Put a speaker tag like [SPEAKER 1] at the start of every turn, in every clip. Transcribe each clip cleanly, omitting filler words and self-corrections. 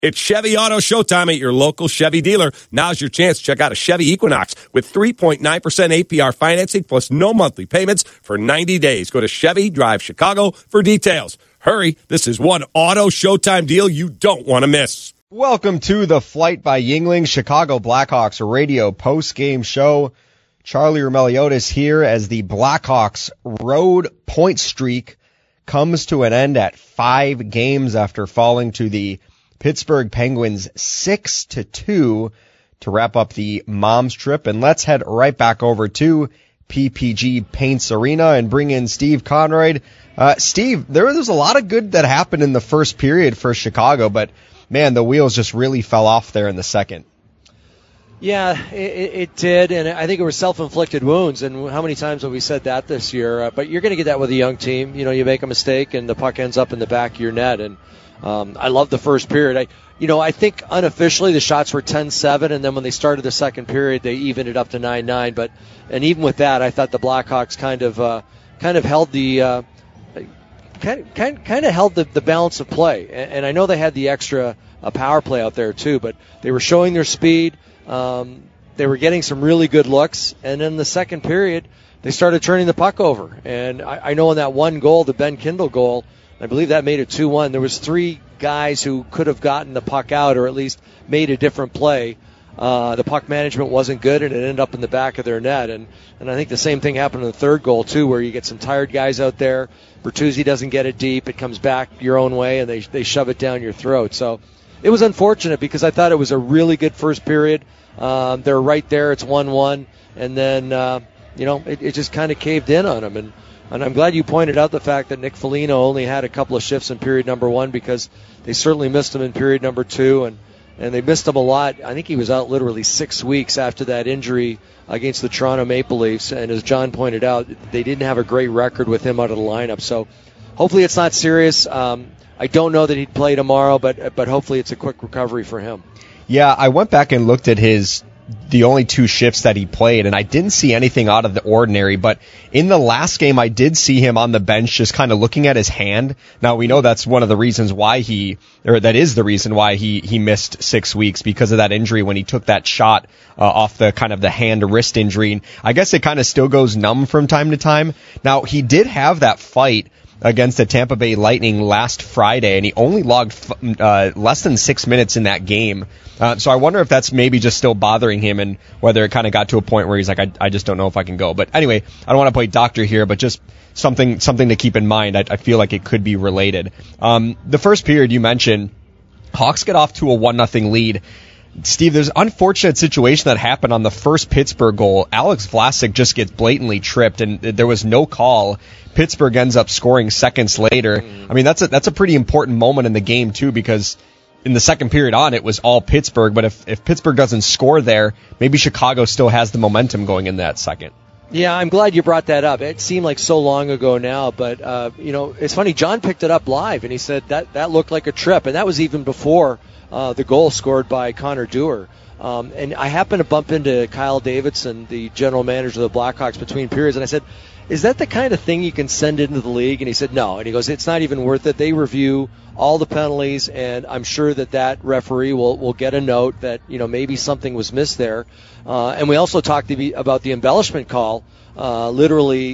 [SPEAKER 1] It's Chevy Auto Showtime at your local Chevy dealer. Now's your chance to check out a Chevy Equinox with 3.9% APR financing plus no monthly payments for 90 days. Go to Chevy Drive Chicago for details. Hurry, this is one Auto Showtime deal you don't want to miss.
[SPEAKER 2] Welcome to the Flight by Yuengling Chicago Blackhawks radio post-game show. Charlie Roumeliotis here as the Blackhawks road point streak comes to an end at 5 games after falling to the Pittsburgh Penguins 6-2 to wrap up the Moms trip. And let's head right back over to PPG Paints Arena and bring in Steve Conroyd. Steve, there was a lot of good that happened in the first period for Chicago, but man, the wheels just really fell off there in the second.
[SPEAKER 3] Yeah, it did, and I think it was self-inflicted wounds, and how many times have we said that this year? But you're going to get that with a young team. You know, you make a mistake, and the puck ends up in the back of your net, and I love the first period. I think unofficially the shots were 10-7, and then when they started the second period, they evened it up to 9-9. And even with that, I thought the Blackhawks kind of held the held the balance of play. And I know they had the extra power play out there too, but they were showing their speed. They were getting some really good looks, and in the second period, they started turning the puck over. And I know in that one goal, the Ben Kindle goal, I believe that made it 2-1. There was 3 guys who could have gotten the puck out or at least made a different play. The puck management wasn't good, and it ended up in the back of their net. And I think the same thing happened in the third goal, too, where you get some tired guys out there. Bertuzzi doesn't get it deep. It comes back your own way, and they shove it down your throat. So it was unfortunate because I thought it was a really good first period. They're right there. It's 1-1. And then, it just kind of caved in on them. And I'm glad you pointed out the fact that Nick Foligno only had a couple of shifts in period number 1 because they certainly missed him in period number 2. And they missed him a lot. I think he was out literally 6 weeks after that injury against the Toronto Maple Leafs. And as John pointed out, they didn't have a great record with him out of the lineup. So hopefully it's not serious. I don't know that he'd play tomorrow, but hopefully it's a quick recovery for him.
[SPEAKER 2] Yeah, I went back and looked at the only 2 shifts that he played, and I didn't see anything out of the ordinary, but in the last game I did see him on the bench just kind of looking at his hand. Now we know that's one of the reasons why that is the reason why he missed 6 weeks, because of that injury when he took that shot off the kind of the hand wrist injury. And I guess it kind of still goes numb from time to time. Now he did have that fight against the Tampa Bay Lightning last Friday, and he only logged less than 6 minutes in that game. So I wonder if that's maybe just still bothering him, and whether it kind of got to a point where he's like, I just don't know if I can go. But anyway, I don't want to play doctor here, but just something to keep in mind. I feel like it could be related. The first period you mentioned, Hawks get off to a 1-0 lead. Steve, there's an unfortunate situation that happened on the first Pittsburgh goal. Alex Vlasic just gets blatantly tripped, and there was no call. Pittsburgh ends up scoring seconds later. I mean, that's a pretty important moment in the game, too, because in the second period on, it was all Pittsburgh. But if Pittsburgh doesn't score there, maybe Chicago still has the momentum going in that second.
[SPEAKER 3] Yeah, I'm glad you brought that up. It seemed like so long ago now, but, it's funny. John picked it up live, and he said that looked like a trip, and that was even before the goal scored by Connor Dewar. And I happened to bump into Kyle Davidson, the general manager of the Blackhawks, between periods, and I said, is that the kind of thing you can send into the league? And he said, no. And he goes, it's not even worth it. They review all the penalties, and I'm sure that referee will get a note that, maybe something was missed there. And we also talked about the embellishment call, literally,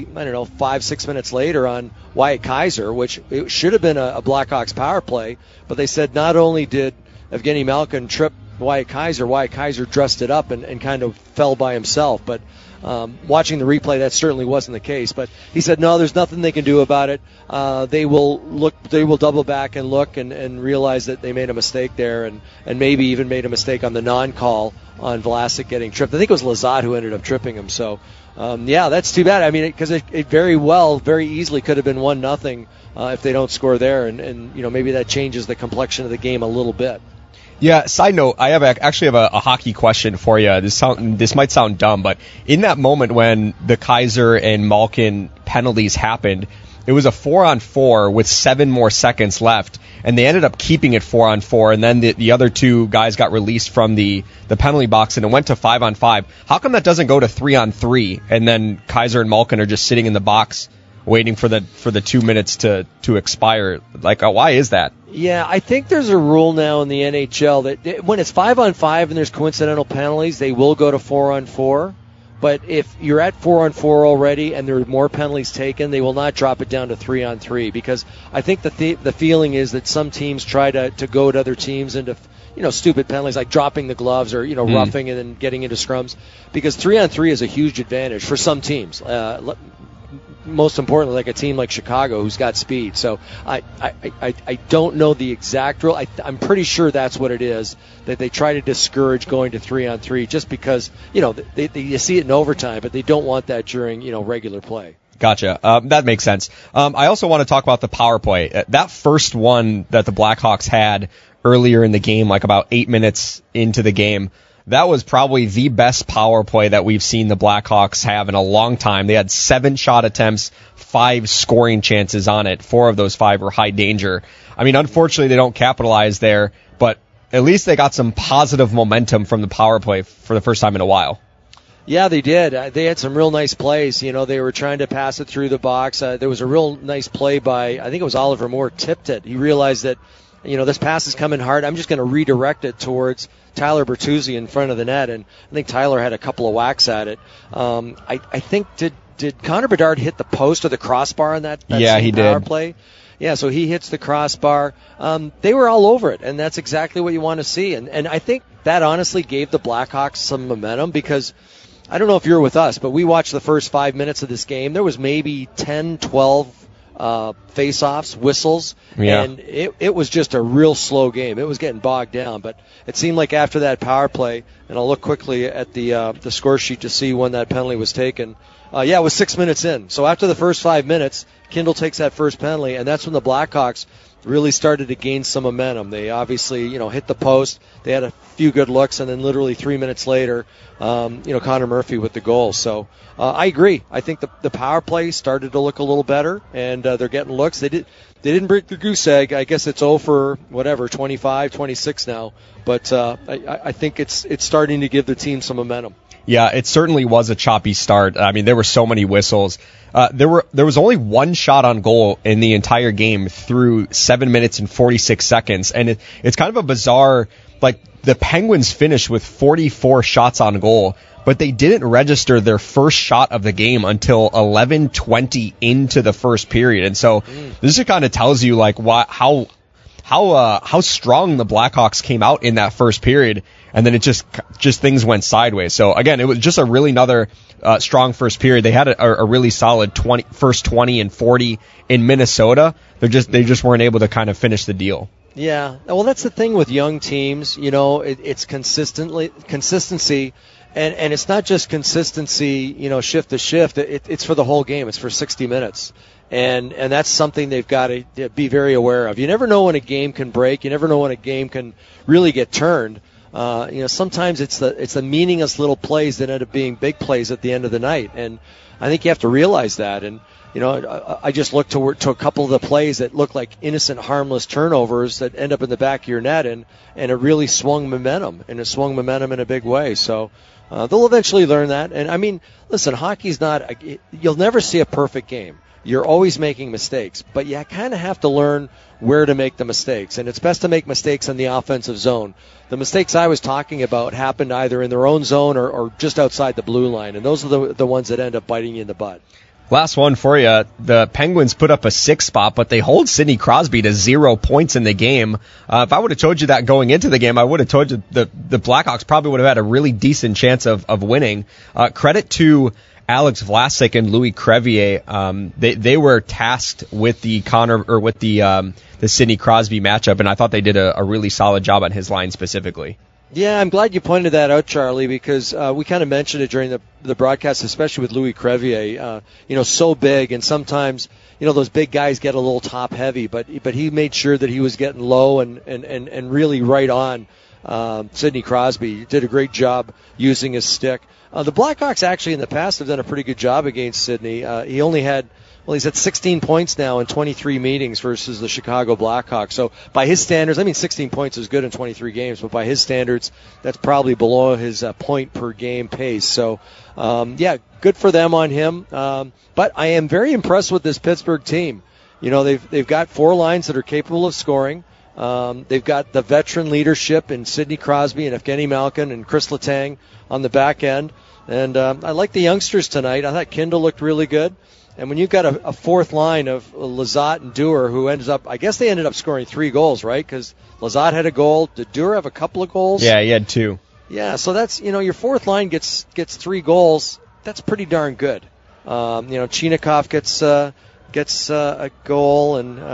[SPEAKER 3] 5-6 minutes later on Wyatt Kaiser, which it should have been a Blackhawks power play, but they said not only did Evgeny Malkin tripped Wyatt Kaiser dressed it up and kind of fell by himself. But watching the replay, that certainly wasn't the case. But he said, no, there's nothing they can do about it. They will double back and look and realize that they made a mistake there and maybe even made a mistake on the non-call on Vlasic getting tripped. I think it was Lazat who ended up tripping him. So, that's too bad. I mean, because it very easily could have been 1-0 if they don't score there. And maybe that changes the complexion of the game a little bit.
[SPEAKER 2] Yeah, side note, I actually have a hockey question for you. This might sound dumb, but in that moment when the Kaiser and Malkin penalties happened, it was a 4-on-4 with 7 more seconds left, and they ended up keeping it 4-on-4, and then the other 2 guys got released from the penalty box, and it went to 5-on-5. How come that doesn't go to 3-on-3, and then Kaiser and Malkin are just sitting in the box waiting for the 2 minutes to expire. Like, why is that?
[SPEAKER 3] Yeah, I think there's a rule now in the NHL that when it's 5-on-5 and there's coincidental penalties, they will go to 4-on-4. But if you're at 4-on-4 already and there are more penalties taken, they will not drop it down to 3-on-3, because I think the feeling is that some teams try to goad other teams into stupid penalties like dropping the gloves or roughing and then getting into scrums, because 3-on-3 is a huge advantage for some teams. Most importantly, like a team like Chicago who's got speed. So I don't know the exact rule. I'm pretty sure that's what it is, that they try to discourage going to 3-on-3 just because, you see it in overtime, but they don't want that during, regular play.
[SPEAKER 2] Gotcha. That makes sense. I also want to talk about the power play. That first one that the Blackhawks had earlier in the game, like about 8 minutes into the game, that was probably the best power play that we've seen the Blackhawks have in a long time. They had 7 shot attempts, 5 scoring chances on it. 4 of those 5 were high danger. I mean, unfortunately, they don't capitalize there, but at least they got some positive momentum from the power play for the first time in a while.
[SPEAKER 3] Yeah, they did. They had some real nice plays. They were trying to pass it through the box. There was a real nice play by, I think it was Oliver Moore, tipped it. He realized that, this pass is coming hard. I'm just going to redirect it towards Tyler Bertuzzi in front of the net, and I think Tyler had a couple of whacks at it. I think, did Connor Bedard hit the post or the crossbar on that
[SPEAKER 2] yeah, he
[SPEAKER 3] power
[SPEAKER 2] did.
[SPEAKER 3] play? Yeah, so he hits the crossbar. They were all over it, and that's exactly what you want to see. And I think that honestly gave the Blackhawks some momentum, because I don't know if you're with us, but we watched the first 5 minutes of this game. There was maybe 10, 12 face-offs, whistles, and it was just a real slow game. It was getting bogged down, but it seemed like after that power play, and I'll look quickly at the score sheet to see when that penalty was taken. It was 6 minutes in. So after the first 5 minutes, Kindle takes that first penalty, and that's when the Blackhawks really started to gain some momentum. They obviously, hit the post. They had a few good looks, and then literally 3 minutes later, Connor Murphy with the goal. So I agree. I think the power play started to look a little better, and they're getting looks. They didn't break the goose egg. I guess it's 0 for 25, 26 now. But I think it's starting to give the team some momentum.
[SPEAKER 2] Yeah, it certainly was a choppy start. I mean, there were so many whistles. There was only 1 shot on goal in the entire game through 7 minutes and 46 seconds. And it's kind of a bizarre, like, the Penguins finished with 44 shots on goal, but they didn't register their first shot of the game until 11:20 into the first period. And so this just kind of tells you, like, how strong the Blackhawks came out in that first period, and then it just things went sideways. So again, it was just a really another strong first period. They had a really solid first 20 and 40 in Minnesota. They just weren't able to kind of finish the deal.
[SPEAKER 3] Yeah, well, that's the thing with young teams. It's consistency. And it's not just consistency, shift to shift. It's for the whole game. It's for 60 minutes. And that's something they've got to be very aware of. You never know when a game can break. You never know when a game can really get turned. Sometimes it's the meaningless little plays that end up being big plays at the end of the night. And I think you have to realize that. And, I just looked to a couple of the plays that look like innocent, harmless turnovers that end up in the back of your net, and it really swung momentum, and it swung momentum in a big way. So they'll eventually learn that. And, I mean, listen, hockey's you'll never see a perfect game. You're always making mistakes, but you kind of have to learn where to make the mistakes, and it's best to make mistakes in the offensive zone. The mistakes I was talking about happened either in their own zone or just outside the blue line, and those are the ones that end up biting you in the butt.
[SPEAKER 2] Last one for you. The Penguins put up a 6 spot, but they hold Sidney Crosby to 0 points in the game. If I would have told you that going into the game, I would have told you the Blackhawks probably would have had a really decent chance of winning. Credit to Alex Vlasic and Louis Crevier. They were tasked with the Sidney Crosby matchup, and I thought they did a really solid job on his line specifically.
[SPEAKER 3] Yeah, I'm glad you pointed that out, Charlie, because we kind of mentioned it during the broadcast, especially with Louis Crevier. So big, and sometimes those big guys get a little top heavy, but he made sure that he was getting low and really right on Sidney Crosby did a great job using his stick. The Blackhawks actually in the past have done a pretty good job against Sidney. He's at 16 points now in 23 meetings versus the Chicago Blackhawks. So by his standards, 16 points is good in 23 games, but by his standards, that's probably below his point per game pace. So, good for them on him. But I am very impressed with this Pittsburgh team. They've got 4 lines that are capable of scoring. They've got the veteran leadership in Sidney Crosby and Evgeny Malkin and Chris Letang on the back end. And I like the youngsters tonight. I thought Kindle looked really good. And when you've got a fourth line of Lizotte and Dewar, who ended up scoring 3 goals, right? Because Lizotte had a goal. Did Dewar have a couple of goals?
[SPEAKER 2] Yeah, he had 2.
[SPEAKER 3] Yeah, so that's, your fourth line gets 3 goals. That's pretty darn good. Chinakhov gets a goal,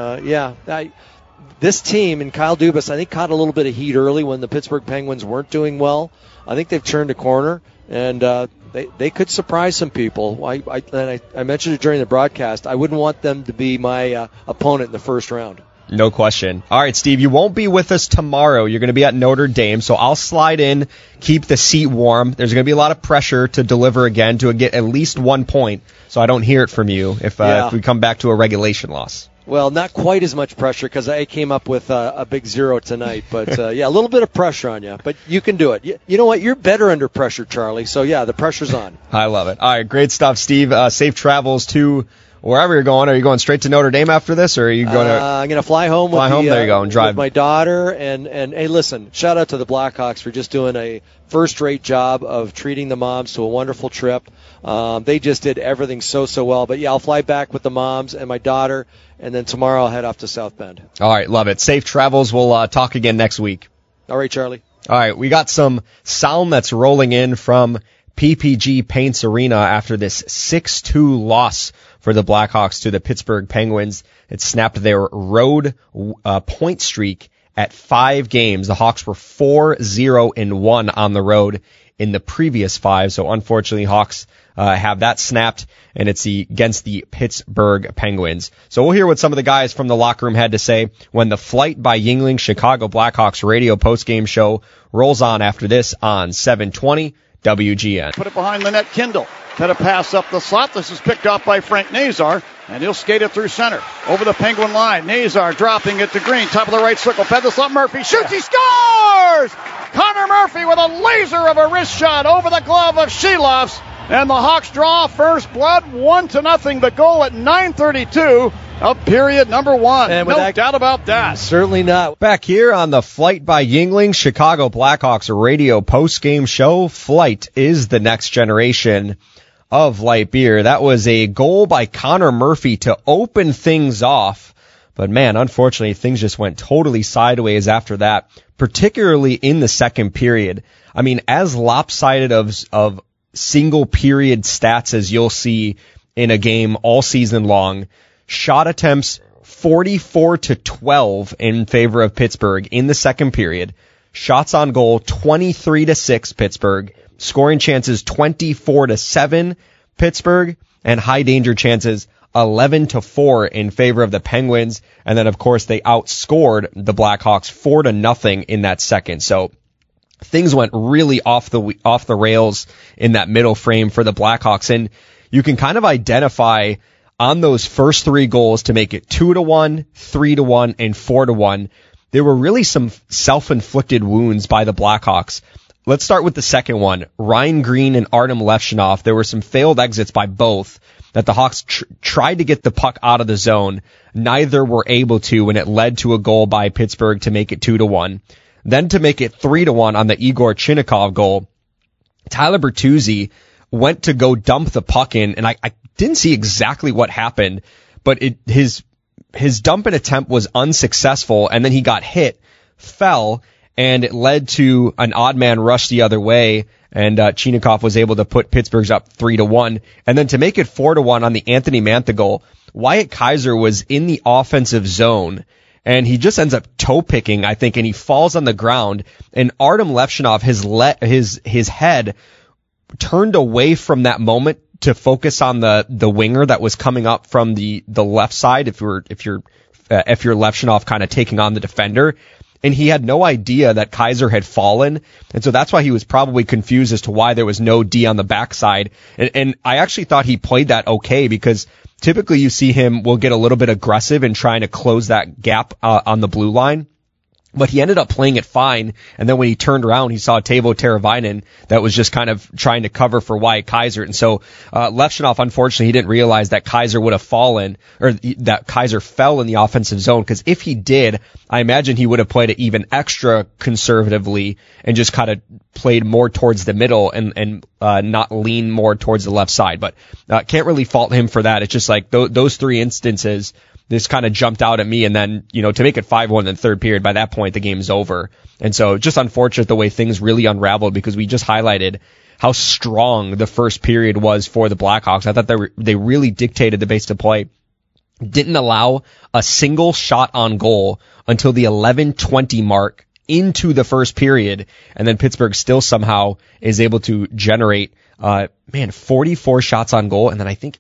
[SPEAKER 3] and this team and Kyle Dubas, I think, caught a little bit of heat early when the Pittsburgh Penguins weren't doing well. I think they've turned a corner, and they could surprise some people. I mentioned it during the broadcast. I wouldn't want them to be my opponent in the first round.
[SPEAKER 2] No question. All right, Steve, you won't be with us tomorrow. You're going to be at Notre Dame, so I'll slide in, keep the seat warm. There's going to be a lot of pressure to deliver again to get at least 1 point, so I don't hear it from you if we come back to a regulation loss.
[SPEAKER 3] Well, not quite as much pressure because I came up with a big 0 tonight. But, a little bit of pressure on you. But you can do it. You know what? You're better under pressure, Charlie. So, the pressure's on.
[SPEAKER 2] I love it. All right, great stuff, Steve. Safe travels to wherever you're going. Are you going straight to Notre Dame after this, or are you going to?
[SPEAKER 3] I'm going to fly home.
[SPEAKER 2] There you go, and drive
[SPEAKER 3] with my daughter. And hey, listen, shout out to the Blackhawks for just doing a first-rate job of treating the moms to a wonderful trip. They just did everything so well. But I'll fly back with the moms and my daughter, and then tomorrow I'll head off to South Bend.
[SPEAKER 2] All right, love it. Safe travels. We'll talk again next week.
[SPEAKER 3] All right, Charlie.
[SPEAKER 2] All right, we got some sound that's rolling in from PPG Paints Arena after this 6-2 loss for the Blackhawks to the Pittsburgh Penguins. It snapped their road point streak at 5 games. The Hawks were 4-0-1 on the road in the previous 5. So unfortunately, Hawks have that snapped, and it's against the Pittsburgh Penguins. So we'll hear what some of the guys from the locker room had to say when the Flight by Yuengling Chicago Blackhawks radio postgame show rolls on after this on 720 WGN.
[SPEAKER 4] Put it behind the net, Kindle. Had a pass up the slot. This is picked off by Frank Nazar, and he'll skate it through center. Over the Penguin line. Nazar dropping it to Green. Top of the right circle. Fed the slot. Murphy shoots. He scores! Connor Murphy with a laser of a wrist shot over the glove of Sheloffs. And the Hawks draw first blood 1-0. The goal at 9:32 of period number 1. And no doubt about that.
[SPEAKER 3] Certainly not.
[SPEAKER 2] Back here on the Flight by Yuengling Chicago Blackhawks radio postgame show, Flight is the next generation of light beer. That was a goal by Connor Murphy to open things off. But man, unfortunately, things just went totally sideways after that, particularly in the second period. I mean, as lopsided of single period stats as you'll see in a game all season long. Shot attempts 44-12 in favor of Pittsburgh in the second period. Shots on goal 23-6 Pittsburgh. Scoring chances 24-7 Pittsburgh, and high danger chances 11-4 in favor of the Penguins. And then of course they outscored the Blackhawks 4-0 in that second. So things went really off the rails in that middle frame for the Blackhawks, and you can kind of identify on those first 3 goals to make it 2-1, 3-1, and 4-1. There were really some self-inflicted wounds by the Blackhawks. Let's start with the second one. Ryan Green and Artem Levshunov. There were some failed exits by both that the Hawks tried to get the puck out of the zone. Neither were able to, and it led to a goal by Pittsburgh to make it 2-1. Then to make it 3-1 on the Igor Chinakhov goal, Tyler Bertuzzi went to go dump the puck in, and I didn't see exactly what happened, but his dumping attempt was unsuccessful, and then he got hit, fell, and it led to an odd man rush the other way, and Chinakhov was able to put Pittsburgh's up 3-1. And then to make it 4-1 on the Anthony Mantha goal, Wyatt Kaiser was in the offensive zone, and he just ends up toe picking, I think, and he falls on the ground. And Artem Levshunov, his head turned away from that moment to focus on the winger that was coming up from the left side. If you're Levshunov kind of taking on the defender, and he had no idea that Kaiser had fallen. And so that's why he was probably confused as to why there was no D on the backside. And I actually thought he played that okay, because typically you see him will get a little bit aggressive in trying to close that gap on the blue line. But he ended up playing it fine, and then when he turned around, he saw Teuvo Teravainen that was just kind of trying to cover for Wyatt Kaiser. And so Levshunov, unfortunately, he didn't realize that Kaiser would have fallen, or that Kaiser fell in the offensive zone, because if he did, I imagine he would have played it even extra conservatively and just kind of played more towards the middle and not lean more towards the left side. But can't really fault him for that. It's just like those three instances, this kind of jumped out at me, and then, to make it 5-1 in the third period, by that point, the game's over. And so just unfortunate the way things really unraveled, because we just highlighted how strong the first period was for the Blackhawks. I thought they really dictated the pace of play. Didn't allow a single shot on goal until the 11:20 mark into the first period, and then Pittsburgh still somehow is able to generate, 44 shots on goal, and then I think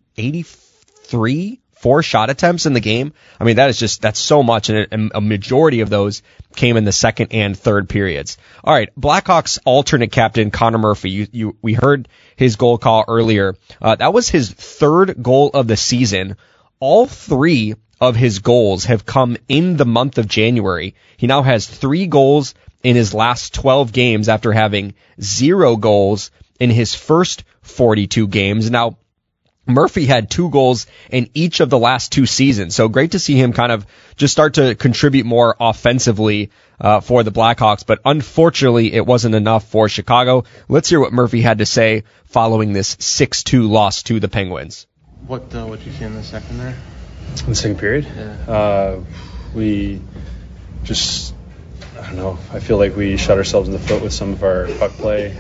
[SPEAKER 2] 83 4-shot attempts in the game. I mean, that's so much, and a majority of those came in the second and third periods. All right, Blackhawks alternate captain Connor Murphy. We heard his goal call earlier. That was his third goal of the season. All three of his goals have come in the month of January. He now has 3 goals in his last 12 games after having 0 goals in his first 42 games. Now, Murphy had 2 goals in each of the last 2 seasons, so great to see him kind of just start to contribute more offensively for the Blackhawks, but unfortunately it wasn't enough for Chicago. Let's hear what Murphy had to say following this 6-2 loss to the Penguins.
[SPEAKER 5] What did you see in the second there?
[SPEAKER 6] In the second period?
[SPEAKER 5] Yeah.
[SPEAKER 6] We just, I don't know, I feel like we shot ourselves in the foot with some of our puck play.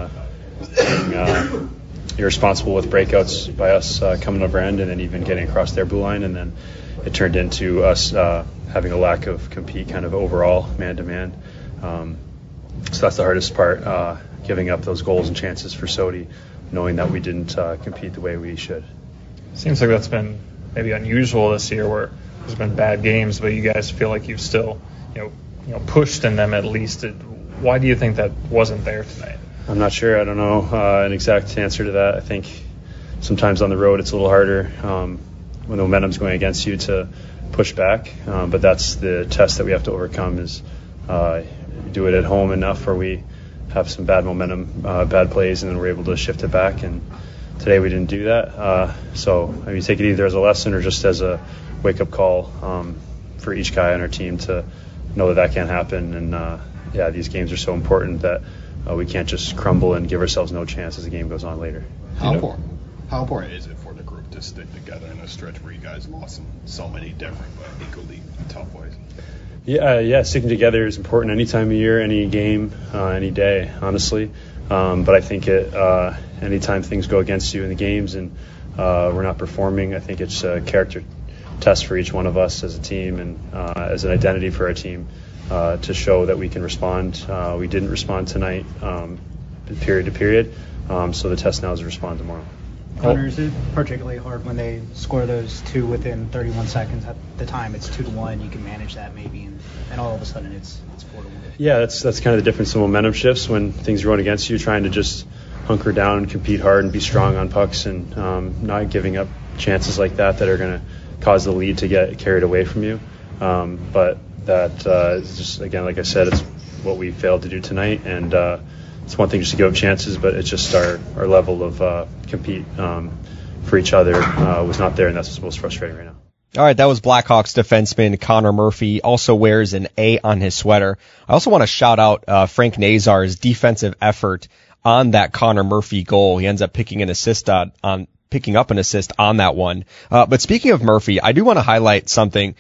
[SPEAKER 6] Being irresponsible with breakouts by us coming over end and then even getting across their blue line, and then it turned into us having a lack of compete kind of overall man-to-man. So that's the hardest part, giving up those goals and chances for Sodi, knowing that we didn't compete the way we should.
[SPEAKER 7] Seems like that's been maybe unusual this year, where there's been bad games, but you guys feel like you've still pushed in them at least. Why do you think that wasn't there tonight?
[SPEAKER 6] I'm not sure. I don't know an exact answer to that. I think sometimes on the road it's a little harder when the momentum's going against you to push back. But that's the test that we have to overcome, is do it at home enough where we have some bad momentum, bad plays, and then we're able to shift it back. And today we didn't do that. So take it either as a lesson or just as a wake-up call for each guy on our team to know that can't happen. And these games are so important that we can't just crumble and give ourselves no chance as the game goes on later.
[SPEAKER 8] How important is it for the group to stick together in a stretch where you guys lost in so many different but equally tough ways?
[SPEAKER 6] Yeah, sticking together is important any time of year, any game, any day, honestly. But I think anytime things go against you in the games and we're not performing, I think it's a character test for each one of us as a team and as an identity for our team. To show that we can respond. We didn't respond tonight, period to period. So the test now is to respond tomorrow.
[SPEAKER 9] Connor, is it particularly hard when they score those 2 within 31 seconds? At the time, it's 2-1. You can manage that maybe, and all of a sudden it's 4-1.
[SPEAKER 6] Yeah, that's kind of the difference in momentum shifts when things are going against you. Trying to just hunker down and compete hard and be strong on pucks and not giving up chances like that are going to cause the lead to get carried away from you. But that is just, again, like I said, it's what we failed to do tonight, and it's one thing just to give up chances, but it's just our level of compete for each other was not there, and that's what's most frustrating right now.
[SPEAKER 2] All right, that was Blackhawks defenseman Connor Murphy. Also wears an A on his sweater. I also want to shout out Frank Nazar's defensive effort on that Connor Murphy goal. He ends up picking up an assist on that one. But speaking of Murphy, I do want to highlight something.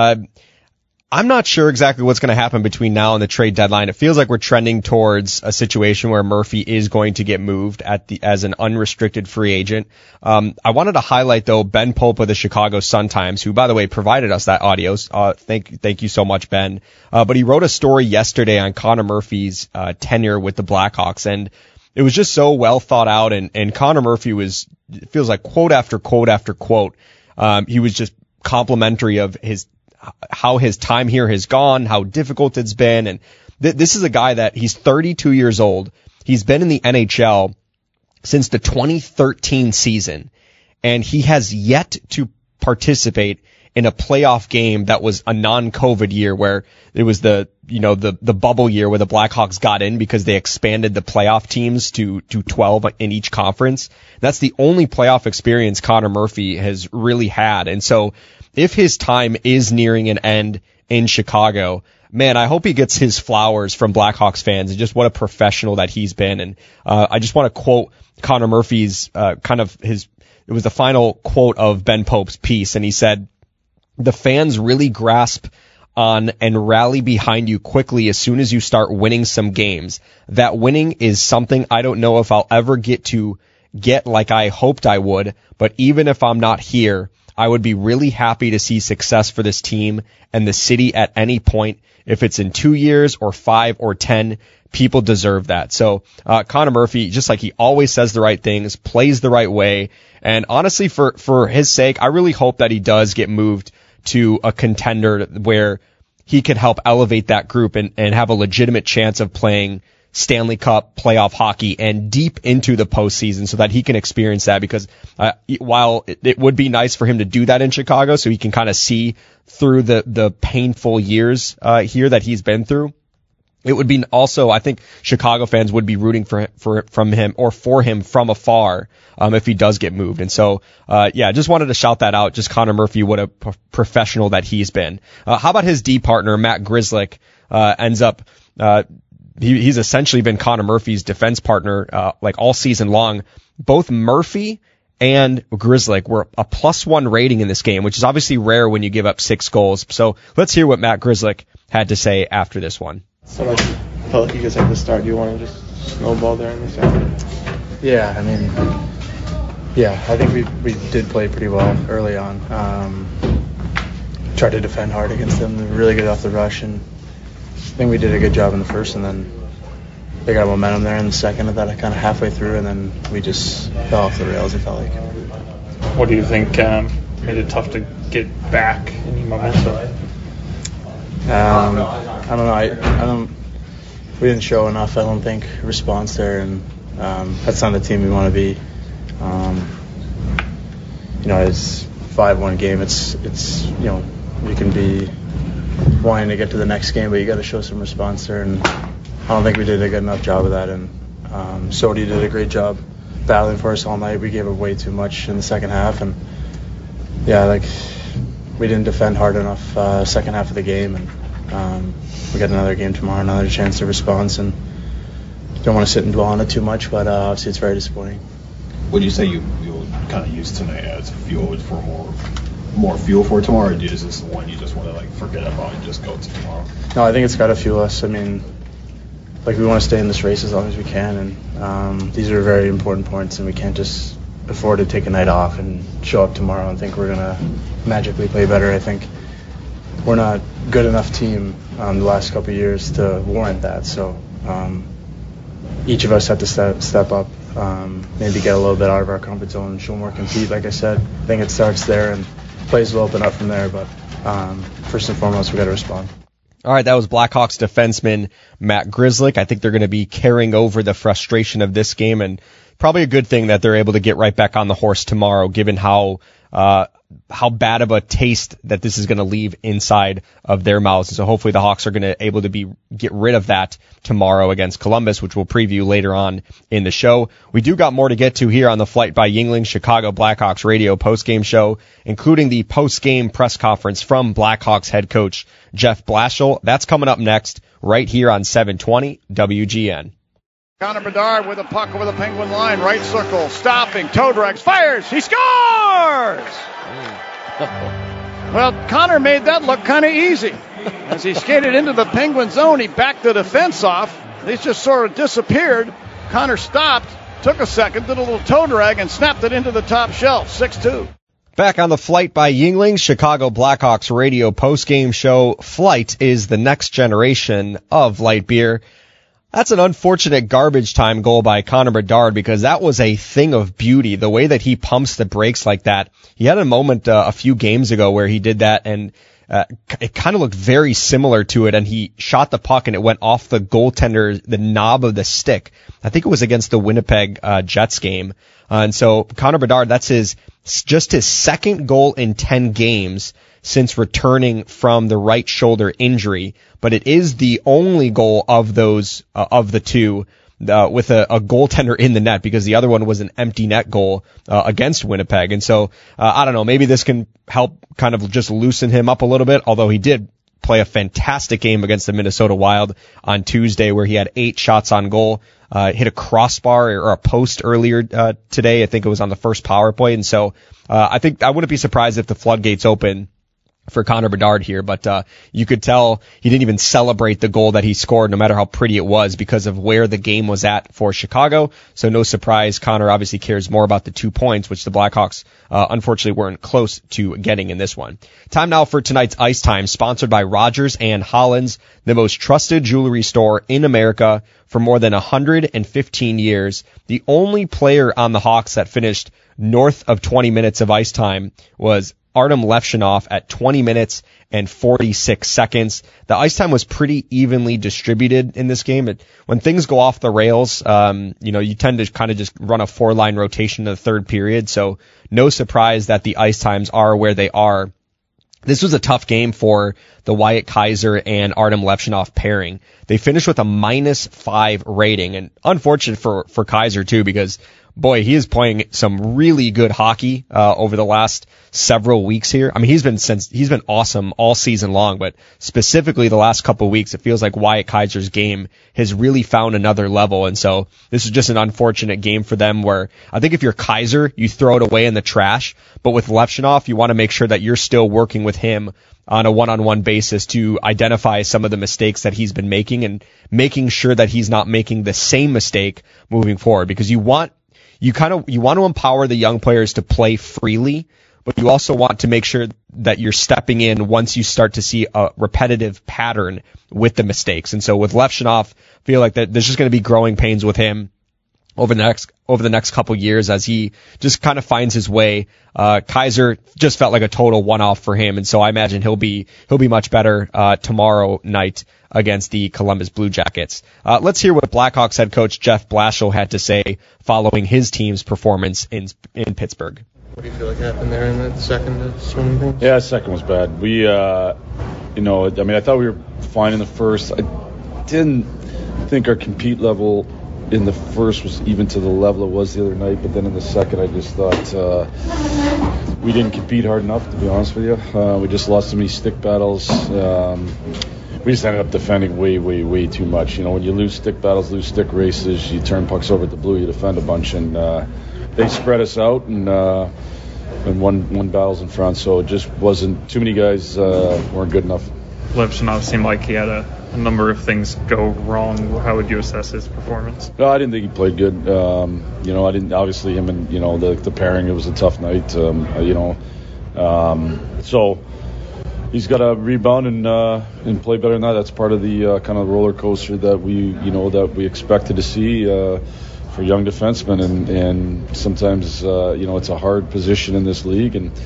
[SPEAKER 2] I'm not sure exactly what's going to happen between now and the trade deadline. It feels like we're trending towards a situation where Murphy is going to get moved as an unrestricted free agent. I wanted to highlight, though, Ben Pope of the Chicago Sun-Times, who, by the way, provided us that audio. Thank you so much, Ben. But he wrote a story yesterday on Connor Murphy's tenure with the Blackhawks, and it was just so well thought out. And Connor Murphy it feels like quote after quote after quote. He was just complimentary of his how his time here has gone, how difficult it's been. And this is a guy that he's 32 years old. He's been in the NHL since the 2013 season, and he has yet to participate in a playoff game that was a non-COVID year, where it was the bubble year where the Blackhawks got in because they expanded the playoff teams to 12 in each conference. That's the only playoff experience Connor Murphy has really had. And so if his time is nearing an end in Chicago, man, I hope he gets his flowers from Blackhawks fans, and just what a professional that he's been. And I just want to quote Connor Murphy's it was the final quote of Ben Pope's piece, and he said, "The fans really grasp on and rally behind you quickly as soon as you start winning some games. That winning is something I don't know if I'll ever get like I hoped I would, but even if I'm not here, I would be really happy to see success for this team and the city at any point. If it's in 2 years or 5 or 10, people deserve that." So Connor Murphy, just like he always says the right things, plays the right way. And honestly, for his sake, I really hope that he does get moved to a contender where he could help elevate that group and have a legitimate chance of playing Stanley Cup playoff hockey and deep into the postseason, so that he can experience that. Because while it would be nice for him to do that in Chicago, so he can kind of see through the painful years here that he's been through, it would be also, I think Chicago fans would be rooting for him from afar if he does get moved. And so, just wanted to shout that out. Just Connor Murphy, what a professional that he's been. How about his D partner, Matt Grzelcyk, ends up, he's essentially been Connor Murphy's defense partner, like all season long. Both Murphy and Grzelcyk were a +1 rating in this game, which is obviously rare when you give up 6 goals. So let's hear what Matt Grzelcyk had to say after this one.
[SPEAKER 5] So much felt like you guys had to start. Do you want to just snowball there in this area? Yeah, I think we did play pretty well early on. Tried to defend hard against them. They were really good off the rush, and I think we did a good job in the first, and then they got momentum there in the second of that kind of halfway through, and then we just fell off the rails, it felt like.
[SPEAKER 7] What do you think made it tough to get back any momentum?
[SPEAKER 5] I don't know. We didn't show enough, I don't think, response there, and that's not the team we want to be. It's 5-1 game. It's you can be wanting to get to the next game, but you got to show some response there, and I don't think we did a good enough job of that. And Sodi did a great job battling for us all night. We gave up way too much in the second half, and we didn't defend hard enough second half of the game, and we got another game tomorrow, another chance to respond, and don't want to sit and dwell on it too much, but obviously it's very disappointing.
[SPEAKER 8] Would you say you'll kind of use tonight as fuel for more fuel for tomorrow, or is this the one you just want to forget about and just go to tomorrow?
[SPEAKER 5] No, I think it's got to fuel us. I mean, we want to stay in this race as long as we can, and these are very important points, and we can't just afford to take a night off and show up tomorrow and think we're going to magically play better. I think we're not good enough team the last couple of years to warrant that. So each of us have to step up, maybe get a little bit out of our comfort zone and show more compete. Like I said, I think it starts there and plays will open up from there. But first and foremost, we got to respond.
[SPEAKER 2] All right, that was Blackhawks defenseman Matt Grzelcyk. I think they're going to be carrying over the frustration of this game, and probably a good thing that they're able to get right back on the horse tomorrow, given how bad of a taste that this is going to leave inside of their mouths. And so hopefully the Hawks are going to able to get rid of that tomorrow against Columbus, which we'll preview later on in the show. We do got more to get to here on the Flight by Yuengling Chicago Blackhawks radio postgame show, including the postgame press conference from Blackhawks head coach Jeff Blashill. That's coming up next right here on 720 WGN.
[SPEAKER 4] Connor Bedard with a puck over the Penguin line, right circle, stopping, toe drags, fires, he scores! Well, Connor made that look kind of easy. As he skated into the Penguin zone, he backed the defense off. They just sort of disappeared. Connor stopped, took a second, did a little toe drag, and snapped it into the top shelf, 6-2.
[SPEAKER 2] Back on the Flight by Yuengling Chicago Blackhawks radio postgame show. Flight is the next generation of light beer. That's an unfortunate garbage time goal by Connor Bedard, because that was a thing of beauty. The way that he pumps the brakes like that. He had a moment a few games ago where he did that, and it kind of looked very similar to it, and he shot the puck and it went off the goaltender, the knob of the stick. I think it was against the Winnipeg Jets game. And so Connor Bedard, that's just his second goal in 10 games since returning from the right shoulder injury, but it is the only goal of those of the two with a goaltender in the net, because the other one was an empty net goal against Winnipeg. And so I don't know, maybe this can help kind of just loosen him up a little bit, although he did play a fantastic game against the Minnesota Wild on Tuesday, where he had 8 shots on goal, hit a crossbar or a post earlier today. I think it was on the first power play. And so I think I wouldn't be surprised if the floodgates open for Connor Bedard here, but you could tell he didn't even celebrate the goal that he scored, no matter how pretty it was, because of where the game was at for Chicago. So no surprise, Connor obviously cares more about the 2 points, which the Blackhawks unfortunately weren't close to getting in this one. Time now for tonight's Ice Time, sponsored by Rogers and Hollins, the most trusted jewelry store in America for more than 115 years. The only player on the Hawks that finished north of 20 minutes of ice time was Artem Levshunov at 20 minutes and 46 seconds. The ice time was pretty evenly distributed in this game. When things go off the rails, you tend to kind of just run a 4-line rotation in the third period. So no surprise that the ice times are where they are. This was a tough game for the Wyatt Kaiser and Artem Levshunov pairing. They finished with a -5 rating, and unfortunate for Kaiser too, because boy, he is playing some really good hockey over the last several weeks here. I mean, he's been awesome all season long, but specifically the last couple of weeks, it feels like Wyatt Kaiser's game has really found another level. And so this is just an unfortunate game for them, where I think if you're Kaiser, you throw it away in the trash. But with Levshunov, you want to make sure that you're still working with him on a one-on-one basis to identify some of the mistakes that he's been making, and making sure that he's not making the same mistake moving forward, because you want to empower the young players to play freely, but you also want to make sure that you're stepping in once you start to see a repetitive pattern with the mistakes. And so with Levshunov, I feel like that there's just going to be growing pains with him over the next couple years as he just kind of finds his way. Kaiser just felt like a total one-off for him, and so I imagine he'll be much better tomorrow night against the Columbus Blue Jackets. Let's hear what Blackhawks head coach Jeff Blashill had to say following his team's performance in Pittsburgh.
[SPEAKER 10] What do you feel like happened there in that second swimming thing?
[SPEAKER 11] Yeah, second was bad. We, I thought we were fine in the first. I didn't think our compete level in the first was even to the level it was the other night, but then in the second I just thought we didn't compete hard enough, to be honest with you. We just lost so many stick battles. We just ended up defending way too much. When you lose stick battles, lose stick races, you turn pucks over at the blue, you defend a bunch, and they spread us out and won battles in front. So it just wasn't, too many guys weren't good enough.
[SPEAKER 7] Levshunov seemed like he had a number of things go wrong. How would you assess his performance?
[SPEAKER 11] No, I didn't think he played good. I didn't, obviously him and, the pairing, it was a tough night, so he's got to rebound and play better than that. That's part of the kind of roller coaster that we expected to see for young defensemen, and sometimes it's a hard position in this league, and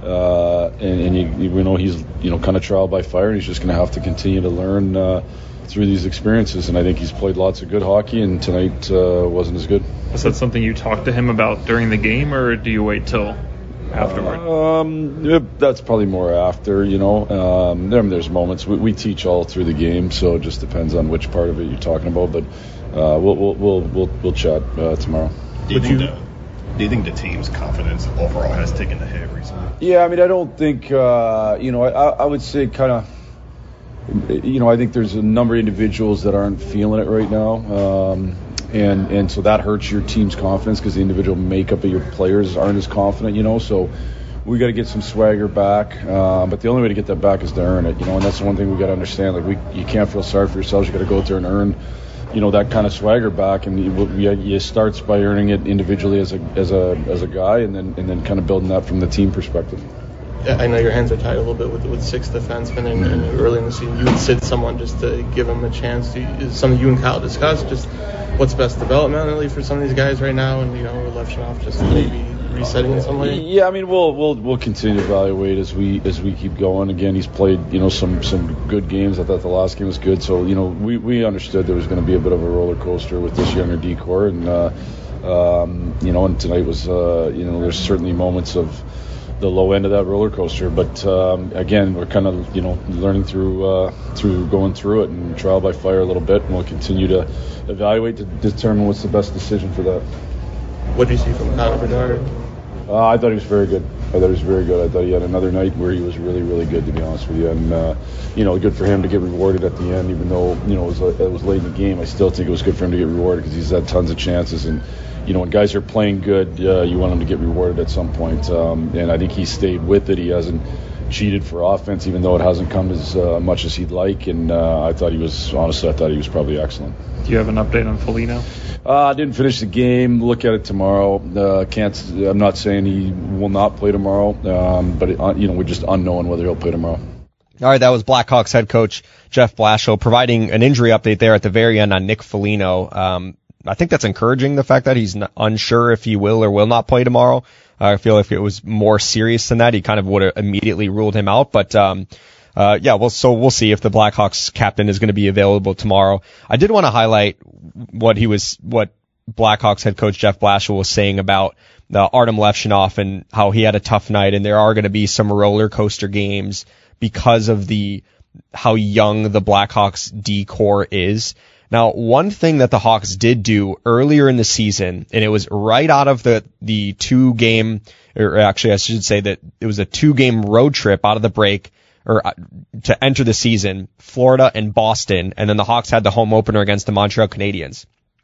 [SPEAKER 11] he's kind of trial by fire, and he's just going to have to continue to learn through these experiences. And I think he's played lots of good hockey, and tonight wasn't as good.
[SPEAKER 7] Was that something you talked to him about during the game, or do you wait till afterward?
[SPEAKER 11] That's probably more after. There's moments we teach all through the game, so it just depends on which part of it you're talking about. But we'll chat tomorrow.
[SPEAKER 8] Do you think the team's confidence overall has taken a hit recently?
[SPEAKER 11] Yeah, I don't think, I would say kind of, I think there's a number of individuals that aren't feeling it right now. And so that hurts your team's confidence, because the individual makeup of your players aren't as confident, so we got to get some swagger back. But the only way to get that back is to earn it, and that's the one thing we got to understand. You can't feel sorry for yourselves. You got to go out there and earn that kind of swagger back, and you starts by earning it individually as a guy, and then kind of building that from the team perspective.
[SPEAKER 10] I know your hands are tied a little bit with 6 defensemen, and early in the season you would sit someone just to give them a chance. Is something you and Kyle discussed, just what's best developmentally for some of these guys right now, and Levshunov just maybe resetting in some way?
[SPEAKER 11] Yeah, I mean, we'll continue to evaluate as we keep going. Again, he's played, some good games. I thought the last game was good. So, we understood there was going to be a bit of a roller coaster with this younger D-core. And, and tonight was, there's certainly moments of the low end of that roller coaster. But, again, we're kind of, learning through going through it and trial by fire a little bit. And we'll continue to evaluate to determine what's the best decision for that.
[SPEAKER 10] What did you see from Connor Bedard?
[SPEAKER 11] I thought he was very good. I thought he had another night where he was really, really good, to be honest with you. And, good for him to get rewarded at the end, even though, it was late in the game. I still think it was good for him to get rewarded because he's had tons of chances. And, when guys are playing good, you want them to get rewarded at some point. And I think he stayed with it. He hasn't cheated for offense, even though it hasn't come as much as he'd like. And I thought he was probably excellent.
[SPEAKER 7] Do you have an update on Foligno?
[SPEAKER 11] I didn't finish the game. Look at it tomorrow. I'm not saying he will not play tomorrow, but we're just unknown whether he'll play tomorrow.
[SPEAKER 2] All right, that was Blackhawks head coach Jeff Blashill providing an injury update there at the very end on Nick Foligno. I think that's encouraging, the fact that he's unsure if he will or will not play tomorrow. I feel if it was more serious than that, he kind of would have immediately ruled him out. But we'll see if the Blackhawks captain is going to be available tomorrow. I did want to highlight what Blackhawks head coach Jeff Blashill was saying about Artem Levshunov and how he had a tough night, and there are going to be some roller coaster games because of how young the Blackhawks D-core is. Now, one thing that the Hawks did do earlier in the season, and it was right out of the 2-game, or actually I should say that it was a 2-game road trip out of the break, or to enter the season, Florida and Boston, and then the Hawks had the home opener against the Montreal Canadiens.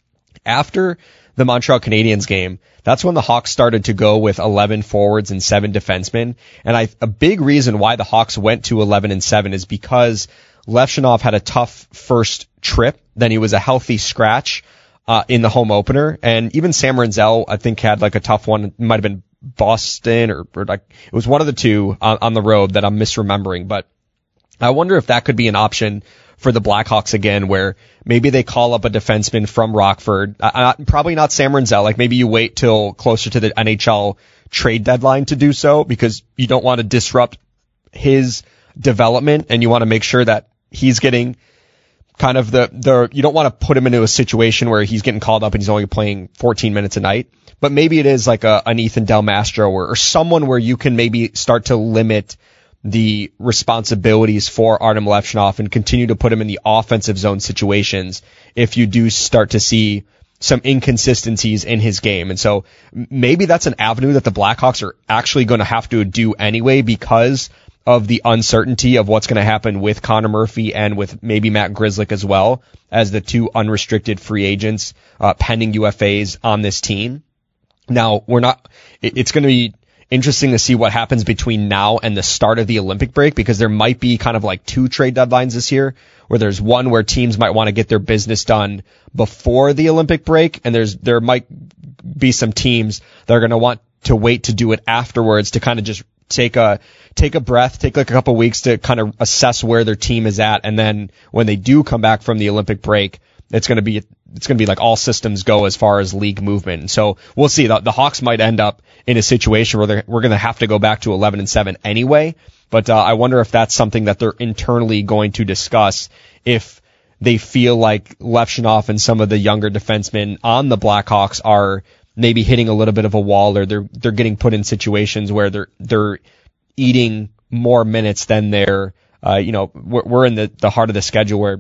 [SPEAKER 2] After the Montreal Canadiens game, that's when the Hawks started to go with 11 forwards and 7 defensemen. And a big reason why the Hawks went to 11 and 7 is because Levshunov had a tough first trip, then he was a healthy scratch in the home opener, and even Sam Renzel, I think, had like a tough one. It might have been Boston or like it was one of the two on the road that I'm misremembering, but I wonder if that could be an option for the Blackhawks again, where maybe they call up a defenseman from Rockford, probably not Sam Renzel, like maybe you wait till closer to the NHL trade deadline to do so because you don't want to disrupt his development and you want to make sure that he's getting kind of you don't want to put him into a situation where he's getting called up and he's only playing 14 minutes a night. But maybe it is like an Ethan Del Mastro or someone where you can maybe start to limit the responsibilities for Artem Levshunov and continue to put him in the offensive zone situations if you do start to see some inconsistencies in his game. And so maybe that's an avenue that the Blackhawks are actually going to have to do anyway because of the uncertainty of what's going to happen with Connor Murphy and with maybe Matt Grzelcyk as well as the 2 unrestricted free agents pending UFAs on this team. Now, it's going to be interesting to see what happens between now and the start of the Olympic break because there might be kind of like 2 trade deadlines this year where there's one where teams might want to get their business done before the Olympic break and there might be some teams that are going to want to wait to do it afterwards to kind of just take a breath, take like a couple weeks to kind of assess where their team is at. And then when they do come back from the Olympic break, it's going to be like all systems go as far as league movement. And so we'll see. The Hawks might end up in a situation where we're going to have to go back to 11 and 7 anyway. But I wonder if that's something that they're internally going to discuss if they feel like Levshunov and some of the younger defensemen on the Blackhawks are maybe hitting a little bit of a wall or they're getting put in situations where they're eating more minutes than they're, we're in the heart of the schedule where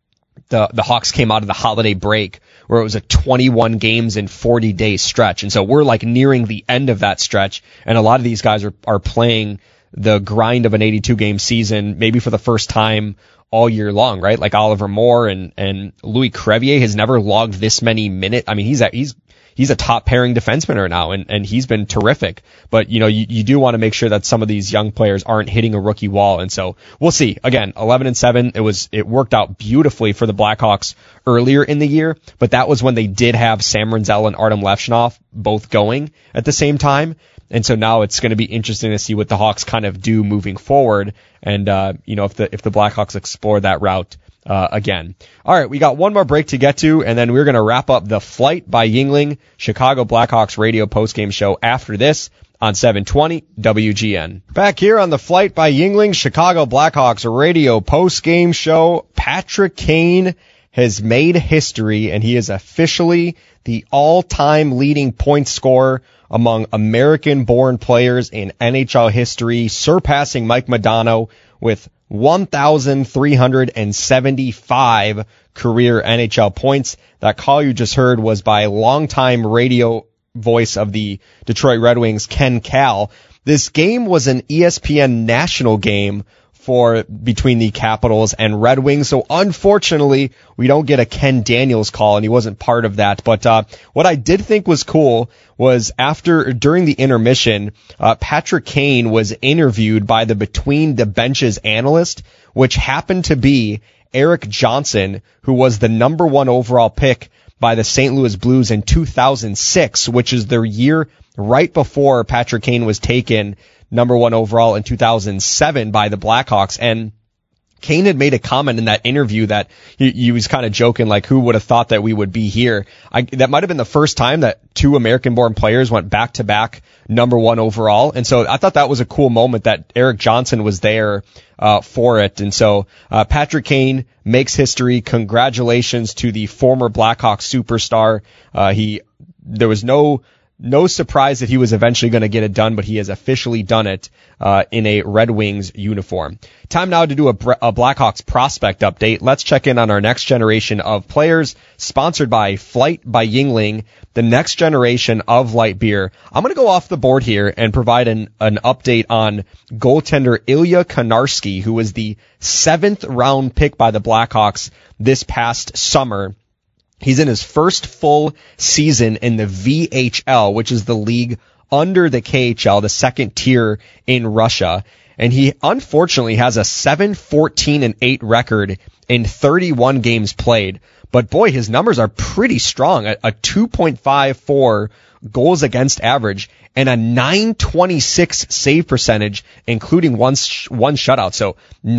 [SPEAKER 2] the Hawks came out of the holiday break where it was a 21 games in 40 days stretch. And so we're like nearing the end of that stretch. And a lot of these guys are playing the grind of an 82 game season, maybe for the first time all year long, right? Like Oliver Moore and Louis Crevier has never logged this many minutes. I mean, he's a top pairing defenseman right now, and he's been terrific. But, you do want to make sure that some of these young players aren't hitting a rookie wall. And so we'll see. Again, 11 and 7, it worked out beautifully for the Blackhawks earlier in the year, but that was when they did have Sam Renzel and Artem Levshunov both going at the same time. And so now it's going to be interesting to see what the Hawks kind of do moving forward. And, if the Blackhawks explore that route again. All right, we got one more break to get to, and then we're going to wrap up the Flight by Yuengling Chicago Blackhawks radio postgame show after this on 720 WGN. Back here on the Flight by Yuengling Chicago Blackhawks radio postgame show, Patrick Kane has made history, and he is officially the all-time leading point scorer among American-born players in NHL history, surpassing Mike Modano with 1,375 career NHL points. That call you just heard was by longtime radio voice of the Detroit Red Wings, Ken Kal. This game was an ESPN national game between the Capitals and Red Wings. So unfortunately, we don't get a Ken Daniels call, and he wasn't part of that. But what I did think was cool was during the intermission, Patrick Kane was interviewed by the Between the Benches analyst, which happened to be Eric Johnson, who was the number 1 overall pick by the St. Louis Blues in 2006, which is their year right before Patrick Kane was taken number 1 overall in 2007 by the Blackhawks. And Kane had made a comment in that interview that he was kind of joking, like, who would have thought that we would be here? That might have been the first time that 2 American-born players went back-to-back number 1 overall. And so I thought that was a cool moment that Eric Johnson was there for it. And so Patrick Kane makes history. Congratulations to the former Blackhawks superstar. There was no surprise that he was eventually going to get it done, but he has officially done it in a Red Wings uniform. Time now to do a Blackhawks prospect update. Let's check in on our next generation of players, sponsored by Flight by Yuengling, the next generation of light beer. I'm going to go off the board here and provide an update on goaltender Ilya Konarski, who was the 7th round pick by the Blackhawks this past summer. He's in his first full season in the VHL, which is the league under the KHL, the second tier in Russia. And he unfortunately has a 7-14-8 record in 31 games played. But boy, his numbers are pretty strong. A 2.54 goals against average and a 926 save percentage, including one shutout. So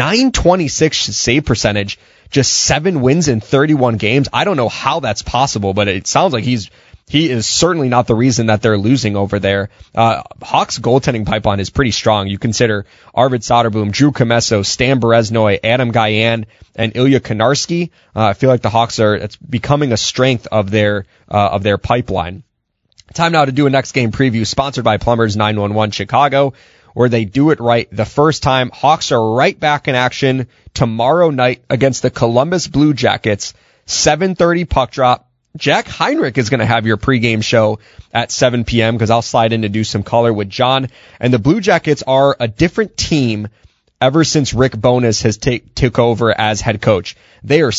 [SPEAKER 2] 926 save percentage, just 7 wins in 31 games. I don't know how that's possible, but it sounds like he is certainly not the reason that they're losing over there. Hawks goaltending pipeline is pretty strong. You consider Arvid Soderblom, Drew Commesso, Stan Bereznoy, Adam Guyan, and Ilya Konarski. I feel like the Hawks it's becoming a strength of their pipeline. Time now to do a next game preview, sponsored by Plumbers 911 Chicago, where they do it right the first time. Hawks are right back in action tomorrow night against the Columbus Blue Jackets, 7:30 puck drop. Jack Heinrich is going to have your pregame show at 7 p.m. because I'll slide in to do some color with John. And the Blue Jackets are a different team ever since Rick Bowness has took over as head coach. They are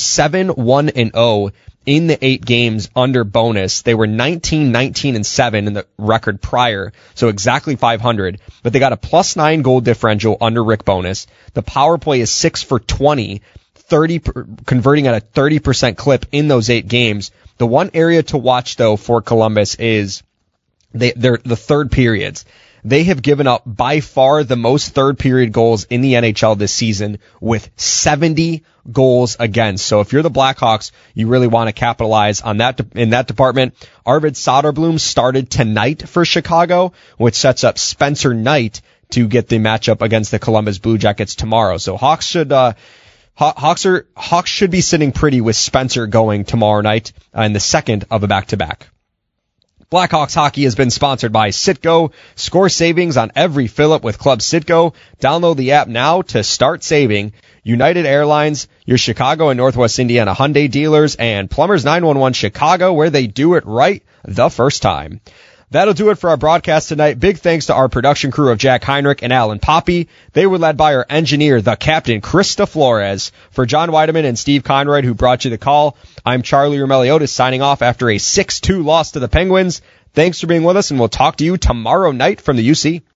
[SPEAKER 2] 7-1-0 in the 8 games under Bowness. They were 19-19-7 in the record prior, so exactly 500. But they got a +9 goal differential under Rick Bowness. The power play is 6 for 20, converting at a 30% clip in those 8 games. The one area to watch, though, for Columbus is the third periods. They have given up by far the most third period goals in the NHL this season, with 70 goals against. So if you're the Blackhawks, you really want to capitalize on that in that department. Arvid Soderblom started tonight for Chicago, which sets up Spencer Knight to get the matchup against the Columbus Blue Jackets tomorrow. So Hawks should be sitting pretty with Spencer going tomorrow night in the second of a back-to-back. Blackhawks hockey has been sponsored by Citgo. Score savings on every fill-up with Club Citgo. Download the app now to start saving. United Airlines, your Chicago and Northwest Indiana Hyundai dealers, and Plumbers 911 Chicago, where they do it right the first time. That'll do it for our broadcast tonight. Big thanks to our production crew of Jack Heinrich and Alan Poppy. They were led by our engineer, the captain, Krista Flores. For John Weideman and Steve Conroy, who brought you the call, I'm Charlie Romeliotis signing off after a 6-2 loss to the Penguins. Thanks for being with us, and we'll talk to you tomorrow night from the UC.